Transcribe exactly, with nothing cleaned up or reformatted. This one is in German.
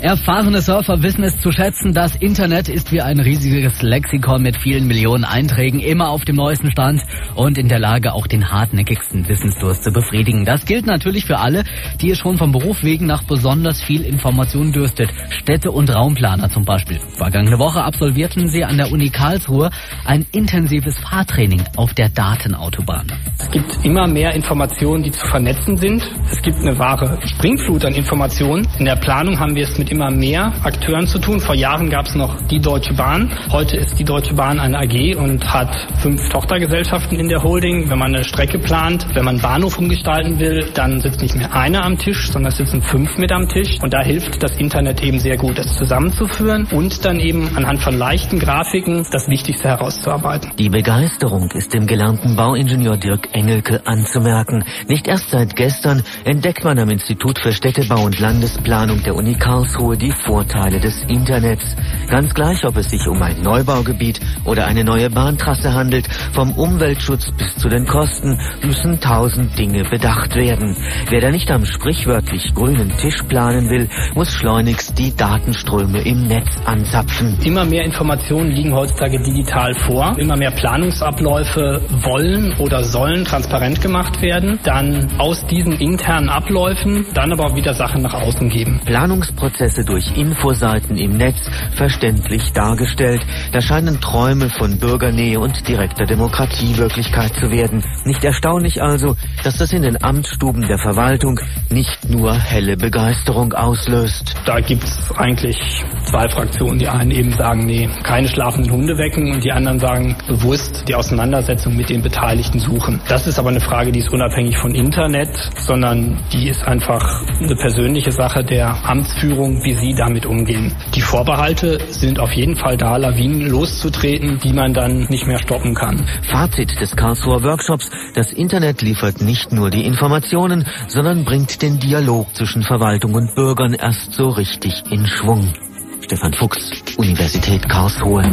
Erfahrene Surfer wissen es zu schätzen. Das Internet ist wie ein riesiges Lexikon mit vielen Millionen Einträgen, immer auf dem neuesten Stand und in der Lage, auch den hartnäckigsten Wissensdurst zu befriedigen. Das gilt natürlich für alle, die es schon vom Beruf wegen nach besonders viel Information dürstet. Städte- und Raumplaner zum Beispiel. Vergangene Woche absolvierten sie an der Uni Karlsruhe ein intensives Fahrtraining auf der Datenautobahn. Es gibt immer mehr Informationen, die zu vernetzen sind. Es gibt eine wahre Springflut an Informationen. In der Planung haben wir es mit immer mehr Akteuren zu tun. Vor Jahren gab es noch die Deutsche Bahn. Heute ist die Deutsche Bahn eine A G und hat fünf Tochtergesellschaften in der Holding. Wenn man eine Strecke plant, wenn man einen Bahnhof umgestalten will, dann sitzt nicht mehr einer am Tisch, sondern es sitzen fünf mit am Tisch. Und da hilft das Internet eben sehr gut, das zusammenzuführen und dann eben anhand von leichten Grafiken das Wichtigste herauszuarbeiten. Die Begeisterung ist dem gelernten Bauingenieur Dirk Engelke anzumerken. Nicht erst seit gestern entdeckt man am Institut für Städtebau und Landesplanung der Uni Karlsruhe die Vorteile des Internets. Ganz gleich, ob es sich um ein Neubaugebiet oder eine neue Bahntrasse handelt, vom Umweltschutz bis zu den Kosten müssen tausend Dinge bedacht werden. Wer da nicht am sprichwörtlich grünen Tisch planen will, muss schleunigst die Datenströme im Netz anzapfen. Immer mehr Informationen liegen heutzutage digital vor. Immer mehr Planungsabläufe wollen oder sollen transparent gemacht werden. Dann aus diesen internen Abläufen dann aber auch wieder Sachen nach außen geben. Planungsprozesse durch Infoseiten im Netz verständlich dargestellt. Da scheinen Träume von Bürgernähe und direkter Demokratie Wirklichkeit zu werden. Nicht erstaunlich also, dass das in den Amtsstuben der Verwaltung nicht nur helle Begeisterung auslöst. Da gibt es eigentlich zwei Fraktionen. Die einen eben sagen, nee, keine schlafenden Hunde wecken und die anderen sagen bewusst die Auseinandersetzung mit den Beteiligten suchen. Das ist aber eine Frage, die ist unabhängig von Internet, sondern die ist einfach eine persönliche Sache der Amtsführung, wie sie damit umgehen. Die Vorbehalte sind auf jeden Fall da, Lawinen loszutreten, die man dann nicht mehr stoppen kann. Fazit des Karlsruher Workshops: Das Internet liefert nicht nur die Informationen, sondern bringt den Dialog zwischen Verwaltung und Bürgern erst so richtig in Schwung. Stefan Fuchs, Universität Karlsruhe.